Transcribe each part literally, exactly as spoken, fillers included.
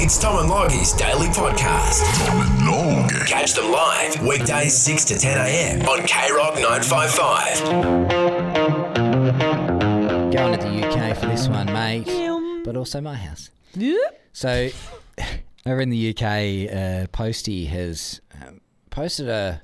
It's Tom and Loggie's daily podcast. Tom and Log. Catch them live weekdays six to ten a.m. on K Rock nine five five. Going to the U K for this one, mate, but also my house. So, over in the U K, uh, Posty has um, posted a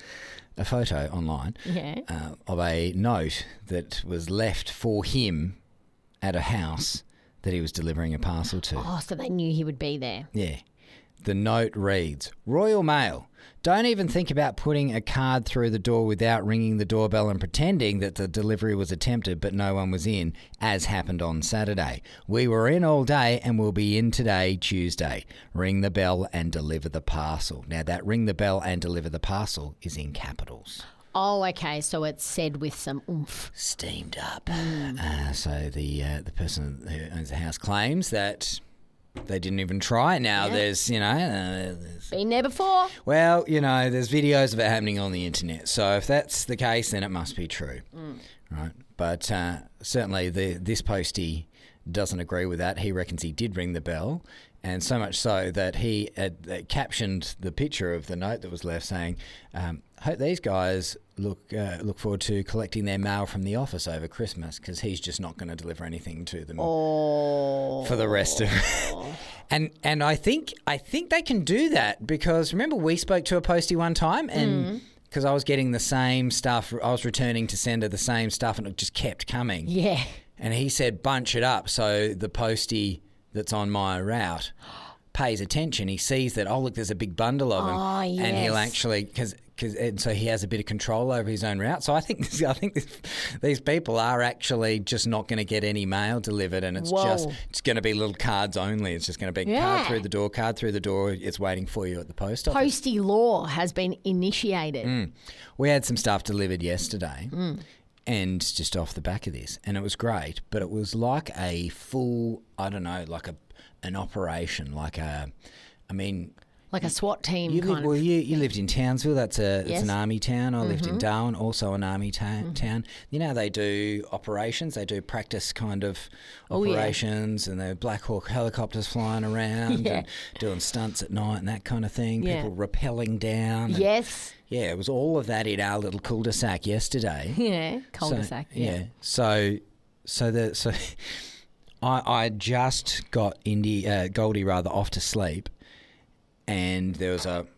a photo online Yeah. uh, of a note that was left for him at a house that he was delivering a parcel to. Oh, so they knew he would be there. Yeah. The note reads, Royal Mail, don't even think about putting a card through the door without ringing the doorbell and pretending that the delivery was attempted but no one was in, as happened on Saturday. We were in all day and we'll be in today, Tuesday. Ring the bell and deliver the parcel. Now, that ring the bell and deliver the parcel is in capitals. Oh, okay. So it's said with some oomph. Steamed up. Uh, so the uh, the person who owns the house claims that they didn't even try. Now Yeah. there's, you know, uh, there's, Been there before. well, you know, there's videos of it happening on the internet. So if that's the case, then it must be true, right? But uh, certainly the this postie doesn't agree with that. He reckons he did ring the bell, and so much so that he had, uh, captioned the picture of the note that was left saying, um, "Hope these guys look uh, look forward to collecting their mail from the office over Christmas because he's just not going to deliver anything to them Oh. for the rest of." and and I think I think they can do that because remember we spoke to a postie one time and. Because I was getting the same stuff, I was returning to sender the same stuff, and it just kept coming. Yeah. And he said, bunch it up so the postie that's on my route pays attention. He sees that, oh, look, there's a big bundle of them. Oh, And he'll yes. actually, because and so he has a bit of control over his own route. So I think this, I think this, these people are actually just not going to get any mail delivered, and it's Whoa. just it's going to be little cards only. It's just going to be Yeah. card through the door, card through the door. It's waiting for you at the post office. Postie law has been initiated. We had some stuff delivered yesterday and just off the back of this, and it was great, but it was like a full, I don't know, like a an operation, like a, I mean... Like a SWAT team You kind lived, well, of. you, you lived in Townsville. That's a it's Yes. an army town. I lived in Mm-hmm. Darwin, also an army ta- town. You know, they do operations. They do practice kind of Oh, yeah. operations, and they're Black Hawk helicopters flying around Yeah. and doing stunts at night and that kind of thing. Yeah. People rappelling down. and- Yes. yeah, it was all of that in our little cul-de-sac yesterday. Yeah. So- Cul-de-sac. yeah. yeah. So, so the so I I just got Indy uh, Goldie rather off to sleep, and there was a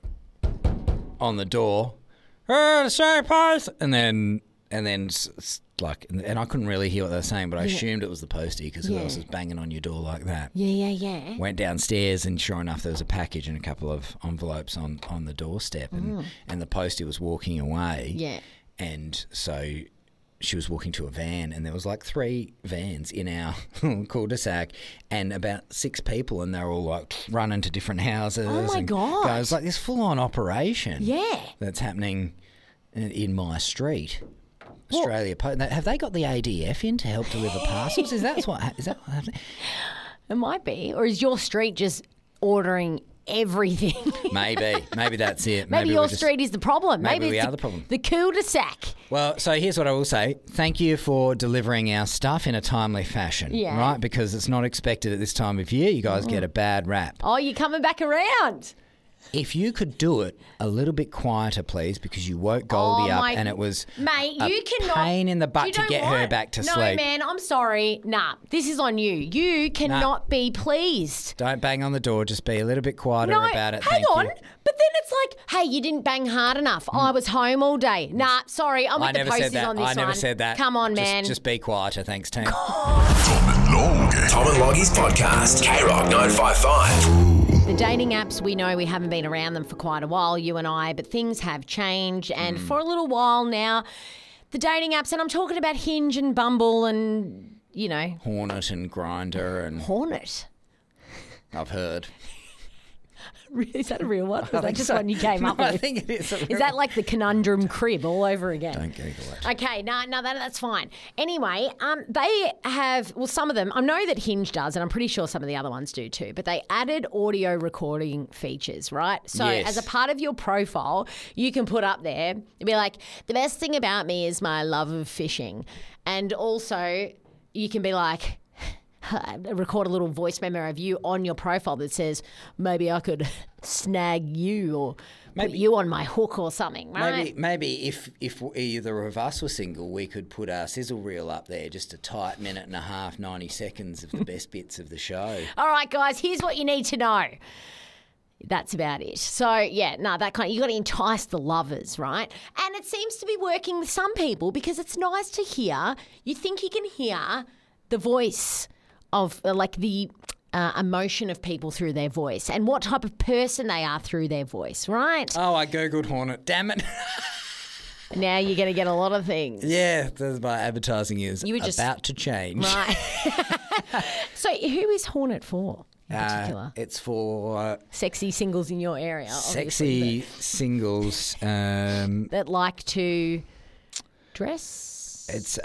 on the door, oh, sorry, post, and then and then s- s- like and I couldn't really hear what they were saying, but I assumed it was the postie because who Yeah. else was banging on your door like that? Yeah, yeah, yeah. Went downstairs, and sure enough, there was a package and a couple of envelopes on, on the doorstep, and, and the postie was walking away. Yeah. And so she was walking to a van, and there was like three vans in our cul-de-sac, and about six people, and they were all like running to different houses. Oh, my and God. It was like this full-on operation. Yeah. That's happening in, in my street. Australia Post. Have they got the A D F in to help deliver parcels? Is that what? Is that what happening? It might be. Or is your street just ordering everything? Maybe. Maybe that's it. Maybe, we're your just- street is the problem. maybe we it's are the problem. The cul-de-sac. Well, so here's what I will say. Thank you for delivering our stuff in a timely fashion. Yeah. Right? Because it's not expected at this time of year. You guys get a bad rap. Oh, you're coming back around. If you could do it a little bit quieter, please, because you woke Goldie Oh, up my- and it was Mate, a you cannot. pain in the butt You to know get her what? back to no, sleep. No, man, I'm sorry. Nah, this is on you. You cannot be pleased. Don't bang on the door. Just be a little bit quieter No, about it. hang Thank on. you. But then it's like, hey, you didn't bang hard enough. I was home all day. Nah, sorry. I'm I with the never said posties that. on this I never one. said that. Come on, Just- man. Just be quieter. Thanks, team. Tom and Log. Tom and Loggie's podcast. K Rock nine five five. The dating apps, we know we haven't been around them for quite a while, you and I, but things have changed. And for a little while now, the dating apps, and I'm talking about Hinge and Bumble and, you know, Hornet and Grinder and Hornet. I've heard. Is that a real one? Was that think just so. one you came No, up with? I think it is. a Is real- that like the conundrum crib all over again? Don't Google it. Okay, no, no, that, that's fine. Anyway, um, they have, well, some of them, I know that Hinge does, and I'm pretty sure some of the other ones do too, but they added audio recording features, right? So Yes. as a part of your profile, you can put up there, it'd be like, the best thing about me is my love of fishing. And also, you can be like, record a little voice memo of you on your profile that says, maybe I could snag you or Maybe- put you on my hook or something, right? Maybe, maybe if if either of us were single, we could put our sizzle reel up there, just a tight minute and a half, ninety seconds of the best bits of the show. All right, guys, here's what you need to know. That's about it. So, yeah, no, that kind of, you got to entice the lovers, right? And it seems to be working with some people because it's nice to hear. You think you can hear the voice of, uh, like, the uh, emotion of people through their voice and what type of person they are through their voice, right? Oh, I googled Hornet. Damn it. Now you're going to get a lot of things. Yeah, that's my advertising is You were just- about to change. Right. So, who is Hornet for in Uh, particular? it's for uh, Sexy singles in your area. obviously, sexy singles. Um, that like to dress. it's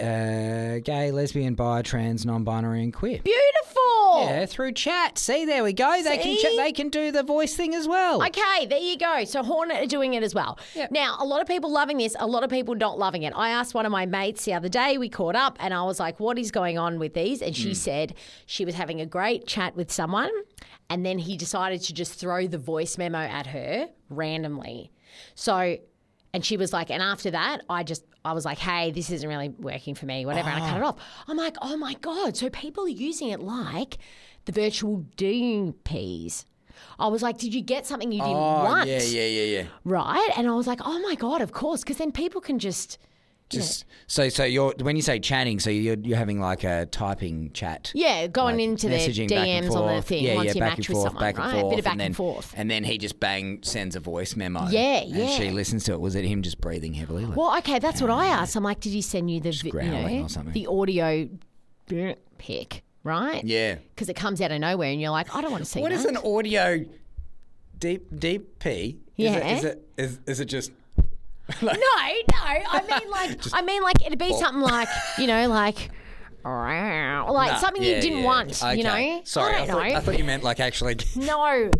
a uh, gay, lesbian, bi, trans, non-binary, and queer. Beautiful. Yeah, through chat. See, there we go. They can See? ch- they can do the voice thing as well. Okay, there you go. So Hornet are doing it as well. Yep. Now, a lot of people loving this, a lot of people not loving it. I asked one of my mates the other day, we caught up, and I was like, what is going on with these? And she said she was having a great chat with someone, and then he decided to just throw the voice memo at her randomly. So, and she was like, and after that, I just, I was like, hey, this isn't really working for me, whatever, and I cut it off. I'm like, oh my God. So people are using it like the virtual D Ps. I was like, did you get something you didn't Oh, want? yeah, yeah, yeah, yeah. Right? And I was like, oh my God, of course, because then people can just, Just so so you're when you say chatting, so you're you're having like a typing chat. yeah, going like into their messaging D back and Ms on the forth. thing yeah, once yeah, you back match and with forth, someone, back and right? forth, A bit of back and and, then, forth. and then he just bang sends a voice memo. Yeah, and yeah. she listens to it. Was it him just breathing heavily? Like, Well, okay, that's what I asked. I'm like, did he send you the vi- you growling know, or something. the audio pic, right? yeah. Because it comes out of nowhere, and you're like, I don't want to see What that. is an audio deep deep P? Yeah. Is it is it is, is it just No, no. I mean, like, I mean, like, it'd be something like, you know, like, like Nah, something yeah, you didn't yeah. want. Okay. You know? Sorry, I I, don't thought, know. I thought you meant like actually. No.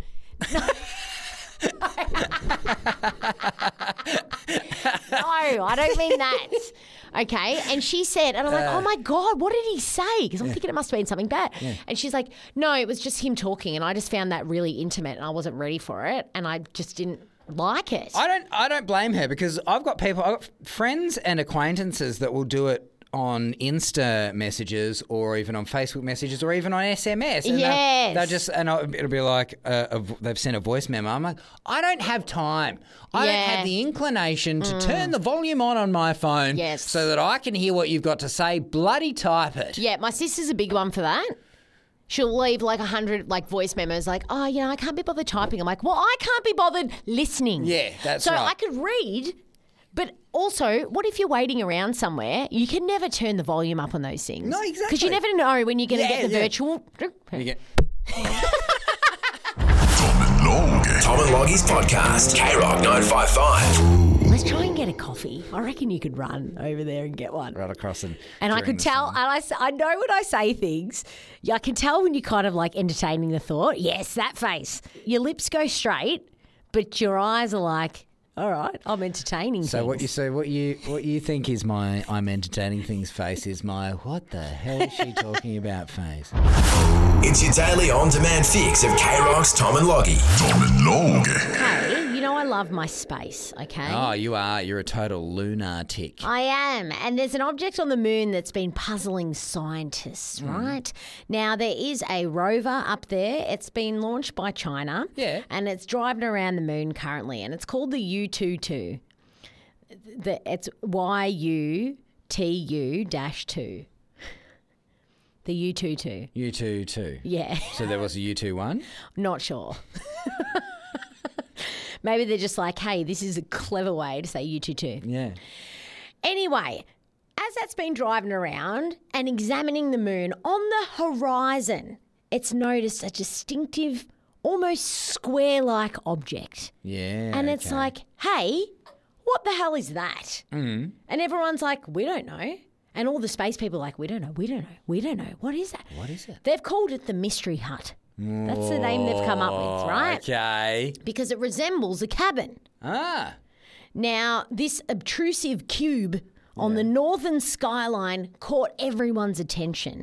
No, I don't mean that. Okay. And she said, and I'm like, oh my God, what did he say? Because I'm thinking it must have been something bad. And she's like, no, it was just him talking. And I just found that really intimate and I wasn't ready for it. And I just didn't like it. I don't I don't blame her because I've got people, I've got friends and acquaintances that will do it on Insta messages or even on Facebook messages or even on S M S. And they'll- Yes. They'll just, and I'll- it'll be like, uh, a, they've sent a voice memo. I'm like, I don't have time. I don't Yeah. have the inclination to turn the volume on on my phone Yes. so that I can hear what you've got to say. Bloody type it. Yeah, my sister's a big one for that. She'll leave like a hundred like voice memos like, oh, you know, I can't be bothered typing. I'm like, well, I can't be bothered listening. Yeah, that's so right. I could read, but also, what if you're waiting around somewhere? You can never turn the volume up on those things. No, Because you exactly. never know when you're going to Yeah, get the yeah. virtual. You get- Tom and Logan. Tom and Loggy's podcast. K Rock nine five five. Let's try and get a coffee. I reckon you could run over there and get one. right across and And I during could the tell, song. and I, s- I know when I say things, yeah, I can tell when you're kind of like entertaining the thought. Yes, that face. Your lips go straight, but your eyes are like, all right, I'm entertaining So things. what you so what you what you think is my I'm entertaining things face is my what the hell is she talking about face? It's your daily on-demand fix of K Rock's Tom and Loggy. Tom and Logan. Hey, you know I love my space, okay? Oh, you are you're a total lunatic. I am. And there's an object on the moon that's been puzzling scientists, Hmm. right? Now, there is a rover up there. It's been launched by China. Yeah. And it's driving around the moon currently. And it's called the U twenty-two. The, it's Y U T U dash two. The U twenty-two. You two too. Yeah. So there was a U two one. Not sure. Maybe they're just like, hey, this is a clever way to say U twenty-two. Yeah. Anyway, as that's been driving around and examining the moon on the horizon, it's noticed a distinctive, almost square-like object. Yeah. And it's okay. like, hey, what the hell is that? Mm. And everyone's like, we don't know. And all the space people are like, we don't know, we don't know, we don't know. What is that? What is it? They've called it the Mystery Hut. That's the name they've come up with, right? Okay. Because it resembles a cabin. Ah. Now, this obtrusive cube on the northern skyline caught everyone's attention.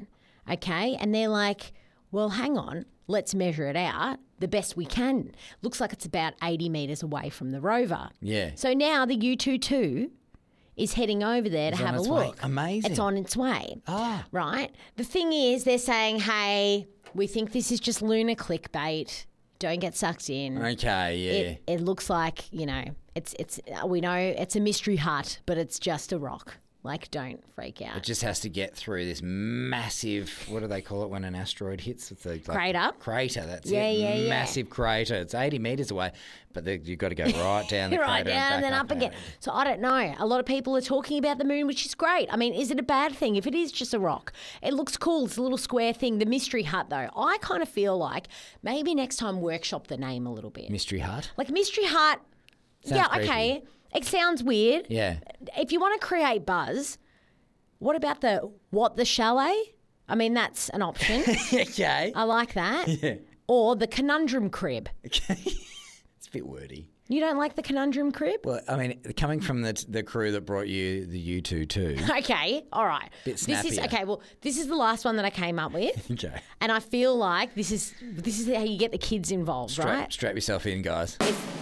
Okay. And they're like, well, hang on, let's measure it out the best we can. Looks like it's about eighty metres away from the rover. Yeah. So now the U twenty-two is heading over there It's to on have a its way. look. Amazing. It's on its way. Ah. Right? The thing is, they're saying, hey, we think this is just lunar clickbait. Don't get sucked in. Okay, yeah. It, it looks like, you know, it's it's we know it's a mystery hut, but it's just a rock. Like, don't freak out. It just has to get through this massive, what do they call it when an asteroid hits? It's a, like, Crater? Crater, that's Yeah, it. yeah, yeah. Massive crater. It's eighty metres away, but the, you've got to go right down the right crater down and and, then back up again. So I don't know. A lot of people are talking about the moon, which is great. I mean, is it a bad thing if it is just a rock? It looks cool. It's a little square thing. The mystery hut, though, I kind of feel like maybe next time workshop the name a little bit. Mystery hut? Like mystery hut. Sounds yeah, creepy. okay. It sounds weird. Yeah. If you want to create buzz, what about the what the chalet? I mean, that's an option. Okay. I like that. Yeah. Or the conundrum crib. Okay. It's a bit wordy. You don't like the conundrum crib? Well, I mean, coming from the the crew that brought you the U twenty-two. Okay, all right. Bit This is snappier. okay. Well, this is the last one that I came up with, Okay. and I feel like this is this is how you get the kids involved, Strap, right? strap yourself in, guys.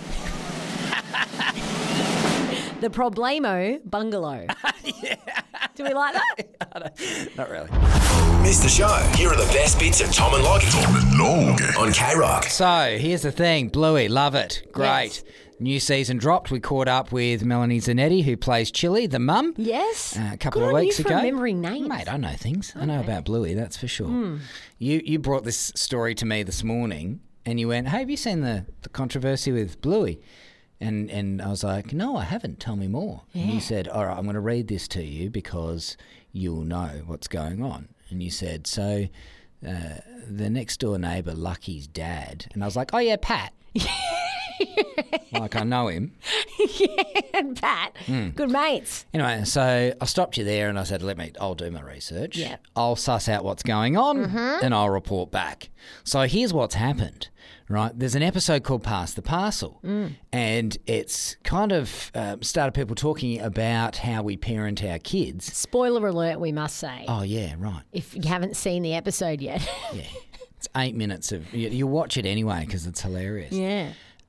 The Problemo Bungalow. Do we like that? Not really. Missed the show? Here are the best bits of Tom and Loggy Tom and Logan. on K-Rock. So here's the thing, Bluey, love it, great. Yes. New season dropped. We caught up with Melanie Zanetti, who plays Chili, the mum. Yes. Uh, a couple Good of on weeks you ago. for remembering names. Mate, I know things. I know about Bluey, that's for sure. You you brought this story to me this morning and you went, hey, have you seen the, the controversy with Bluey? And and I was like, no, I haven't. Tell me more. And you said, all right, I'm going to read this to you because you'll know what's going on. And you said, so uh, the next door neighbour, Lucky's dad. And I was like, oh, yeah, Pat. Like, I know him. and Pat, Hmm. good mates. Anyway, so I stopped you there and I said, let me, I'll do my research. Yeah. I'll suss out what's going on and I'll report back. So here's what's happened, right? There's an episode called Pass the Parcel and it's kind of um, started people talking about how we parent our kids. Spoiler alert, we must say, Oh, yeah, right. if you haven't seen the episode yet. Yeah. It's eight minutes of, you, you watch it anyway because it's hilarious. yeah.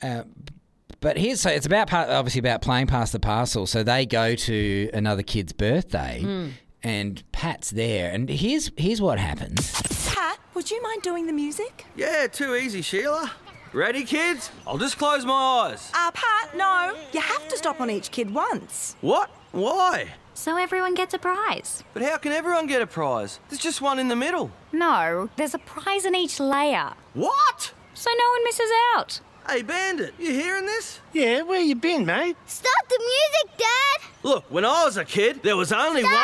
But here's so it's about part, obviously about playing Past the Parcel. So they go to another kid's birthday, and Pat's there. And here's here's what happens. Pat, would you mind doing the music? Yeah, too easy, Sheila. Ready, kids? I'll just close my eyes. Uh, Pat, no. You have to stop on each kid once. What? Why? So everyone gets a prize. But how can everyone get a prize? There's just one in the middle. No, there's a prize in each layer, What? so no one misses out. Hey, Bandit, you hearing this? Yeah, where you been, mate? Stop the music, Dad! Look, when I was a kid, there was only one...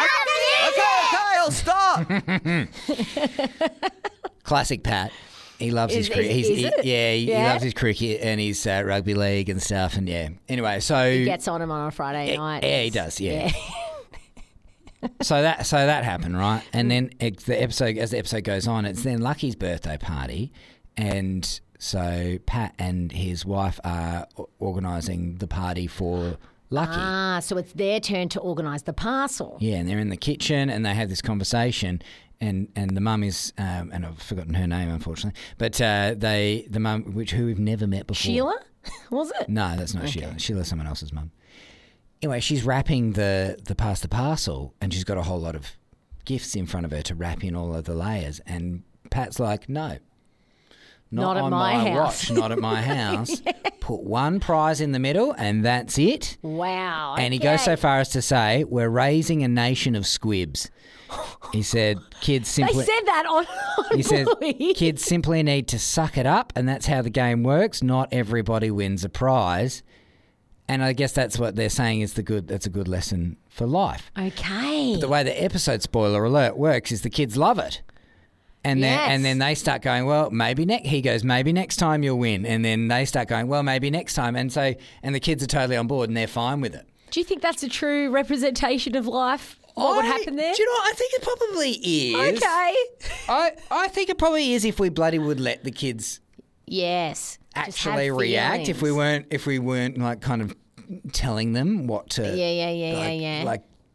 Stop the music! Okay, okay, I'll stop. Classic Pat. He loves Is- his cricket. is- He's, is he, it? yeah, he, he Yeah? loves his cricket and his uh, rugby league and stuff. And yeah. Anyway, so He gets on him on a Friday yeah, night. yeah, he does. Yeah. so that so that happened, right? And then it, the episode, as the episode goes on, it's then Lucky's birthday party, and so Pat and his wife are o- organising the party for Lucky. Ah, so it's their turn to organise the parcel. Yeah, and they're in the kitchen and they have this conversation, and, and the mum is, um, and I've forgotten her name unfortunately, but uh, they the mum, which who we've never met before. Sheila? Was it? No, that's not Sheila. Sheila's someone else's mum. Anyway, she's wrapping the the past the parcel, and she's got a whole lot of gifts in front of her to wrap in all of the layers, and Pat's like, no. Not, Not at on my house." watch, not at my house. Put one prize in the middle, and that's it. Wow. And he goes so okay. far as to say, we're raising a nation of squibs. He said, kids They simply... said that on, on He said, Bluey. kids simply need to suck it up, and that's how the game works. Not everybody wins a prize. And I guess that's what they're saying is the good. That's a good lesson for life. Okay. The way the episode, spoiler alert, works is the kids love it. And then Yes. and then they start going, well, maybe next. He goes, maybe next time you'll win. And then they start going, well, maybe next time. And so, and the kids are totally on board and they're fine with it. Do you think that's a true representation of life? What would I- happen there? Do you know what? I think it probably is. Okay. I, I think it probably is if we bloody would let the kids Yes. Just have actually react. If we feelings. weren't, if we weren't like kind of telling them what to. Yeah, yeah, yeah, yeah, like, yeah. Like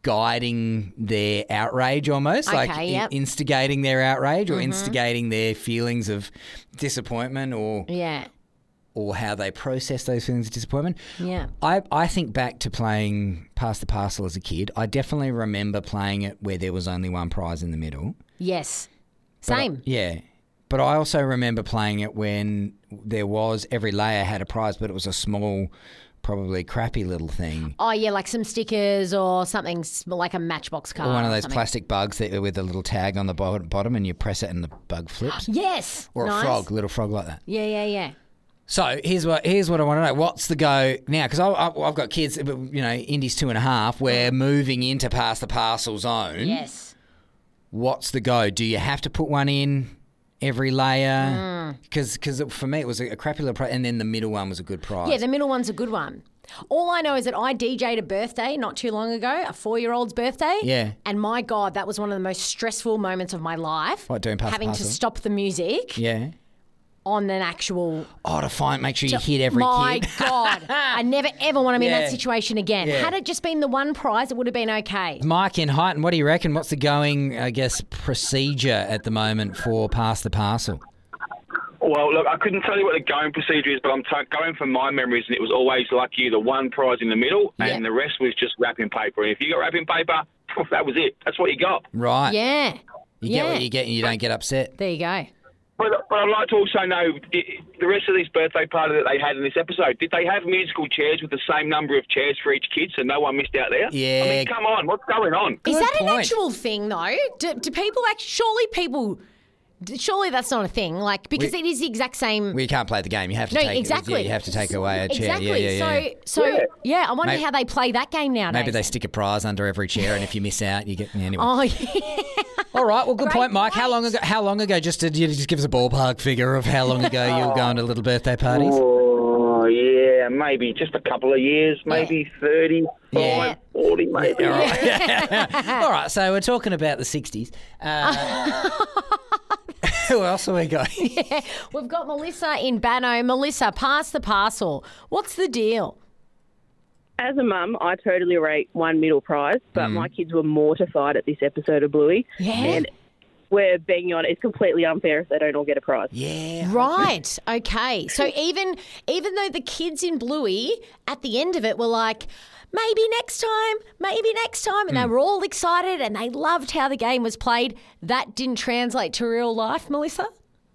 guiding their outrage almost, like Okay, in- yep. instigating their outrage or instigating their feelings of disappointment or Yeah. or how they process those feelings of disappointment. Yeah. I, I think back to playing Pass the Parcel as a kid. I definitely remember playing it where there was only one prize in the middle. Yes. But I- Same. yeah. But I also remember playing it when there was, every layer had a prize, but it was a small, probably crappy little thing. Oh, yeah, like some stickers or something s- like a Matchbox card. Or one of or those something. plastic bugs that with a little tag on the bo- bottom and you press it and the bug flips. Yes. Or nice. a frog, little frog like that. Yeah, yeah, yeah. So here's what here's what I want to know. What's the go now? Because I've got kids, you know, Indy's two and a half. We're moving into Pass the Parcel zone. Yes. What's the go? Do you have to put one in every layer? Mm. Because for me it was a, a crappy little prize, and then the middle one was a good prize. Yeah, the middle one's a good one. All I know is that I D J'd a birthday not too long ago, a four-year-old's birthday. Yeah. And my God, that was one of the most stressful moments of my life. What, doing Pass the Having to Parcel? stop the music Yeah. on an actual... Oh, to find, make sure you hit every my kid. God. I never, ever want to be in Yeah. that situation again. Yeah. Had it just been the one prize, it would have been okay. Mike in Highton, what do you reckon? What's the going, I guess, procedure at the moment for Pass the Parcel? Well, look, I couldn't tell you what the going procedure is, but I'm t- going from my memories, and it was always like you, the one prize in the middle, Yeah. and the rest was just wrapping paper. And if you got wrapping paper, that was it. That's what you got. Right. Yeah. You yeah. get what you get and you don't get upset. There you go. But, but I'd like to also know, i- the rest of this birthday party that they had in this episode, did they have musical chairs with the same number of chairs for each kid so no one missed out there? Yeah. I mean, come on, what's going on? Is Good that an point. actual thing, though? Do, do people actually... Surely people... Surely that's not a thing, like, because We- it is the exact same... Well, you can't play the game. You have to No, take exactly. Yeah, you have to take away a chair. Exactly. Yeah, yeah, yeah. So, so yeah. I wonder Maybe- how they play that game nowadays. Maybe they stick a prize under every chair, and if you miss out, you get yeah, anyway. Oh, yeah. All right. Well, good Great point, Mike. How long point. ago? How long ago? Just to you just give us a ballpark figure of how long ago you were going to little birthday parties. Oh, yeah, maybe just a couple of years, maybe thirty, Yeah. forty, maybe. All right. All right. So we're talking about the sixties. Uh, who else have we got? We've got Melissa in Banno. Melissa, pass the parcel. What's the deal? As a mum, I totally rate one middle prize, but my kids were mortified at this episode of Bluey. Yeah. And we're begging on. It's completely unfair if they don't all get a prize. Yeah. Right. Okay. So even even though the kids in Bluey at the end of it were like, maybe next time, maybe next time, and they were all excited and they loved how the game was played, that didn't translate to real life, Melissa?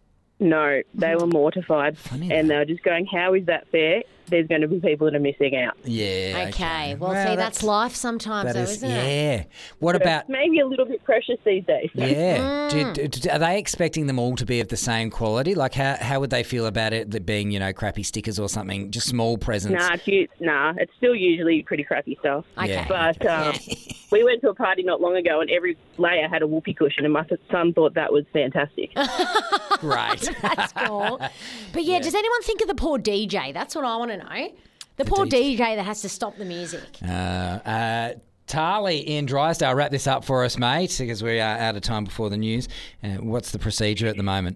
No, they were mortified. Funny and that. they were just going, how is that fair? There's going to be people that are missing out. Yeah. Okay. Well, see, that's, life sometimes, That though, is, isn't it? yeah. What about? Maybe a little bit precious these days. Yeah. Do, do, do- are they expecting them all to be of the same quality? Like, how how would they feel about it that being, you know, crappy stickers or something, just small presents? Nah, it's, u- nah, it's still usually pretty crappy stuff. Okay. Yeah. But um, we went to a party not long ago and every layer had a whoopee cushion and my son thought that was fantastic. Great. That's cool. But yeah, does anyone think of the poor D J? That's what I want to know. The, poor D J that has to stop the music. Uh, uh, Tarly in Drysdale, wrap this up for us, mate, because we are out of time before the news. Uh, what's the procedure at the moment?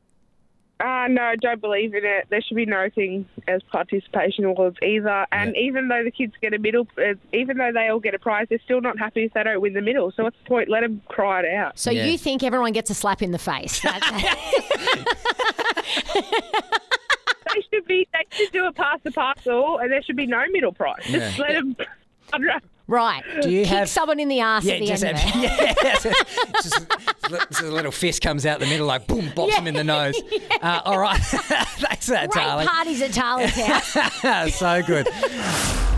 Uh, no, I don't believe in it. There should be no thing as participation awards either. And even though the kids get a middle, uh, even though they all get a prize, they're still not happy if they don't win the middle. So what's the point? Let them cry it out. So Yeah. you think everyone gets a slap in the face? That's They should be. They should do a pass the parcel, and there should be no middle prize. Just Yeah. let them. right. Do you Kick have- someone in the ass Yeah, at the just end have, of it. yeah, just, just a little fist comes out the middle, like boom, bops him in the nose. Uh, all right, thanks for that, Great Tarly. parties at Tarly's house. So good.